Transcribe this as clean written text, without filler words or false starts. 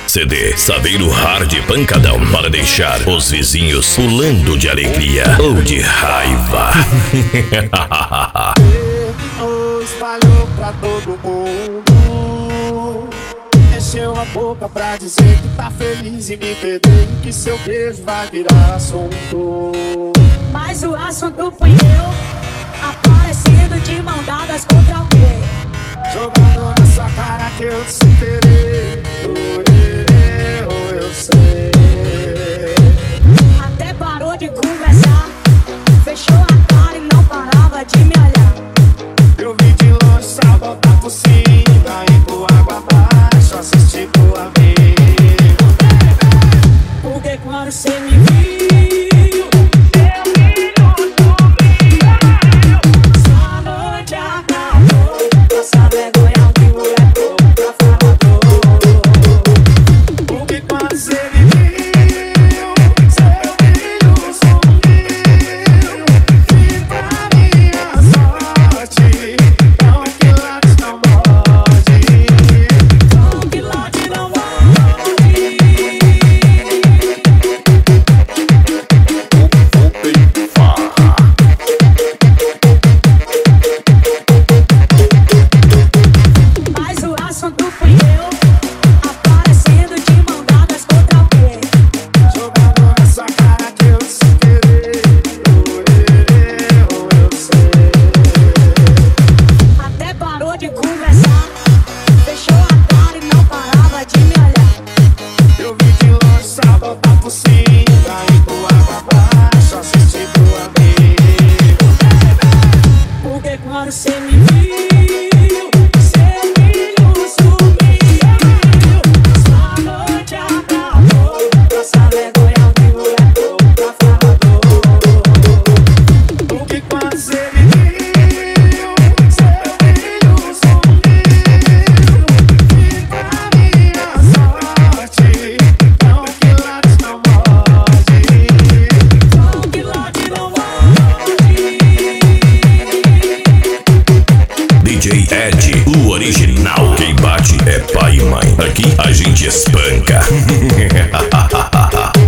CD Saveiro Hard Pancadão para deixar os vizinhos pulando de alegria ou de raiva. Espalhou pra todo mundo, encheu a boca pra dizer que tá feliz e me perder, que seu beijo vai virar assunto. Mas o assunto fui eu, aparecendo de mão dadas contra alguém, jogando na sua cara que eu te superei. Eu sei. Até parou de conversar, fechou a cara e não parava de me olhar. Eu vi de longe só voltar por cima, indo água abaixo, assisti tua vida. Porque quando cê me viu, cê me viu, seu brilho sumiu, sua noite acabou, nossa vergonha ao vivo é pouco pra falador. Porque quando cê me viu, seu brilho sumiu, fica a minha sorte, não que late não morde, não que late não morde. DJ Ed, o original. Quem bate é pai e mãe. Aqui a gente espanca.